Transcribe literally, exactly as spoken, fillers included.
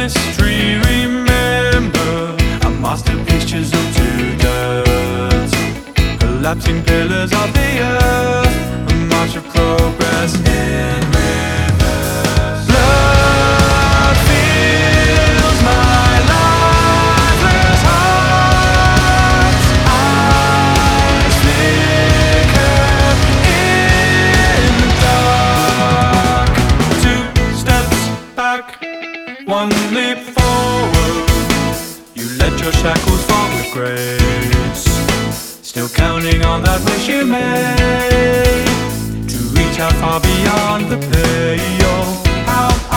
mystery, remember, our masterpiece chiseled to dirt. Collapsing pillars of the earth, a march of progress in reverse. Blood fills my lifeless heart. Eyes flicker in the dark. Two steps back, one leap forward. You let your shackles fall with grace, still counting on that wish you made to reach out far beyond the pale. How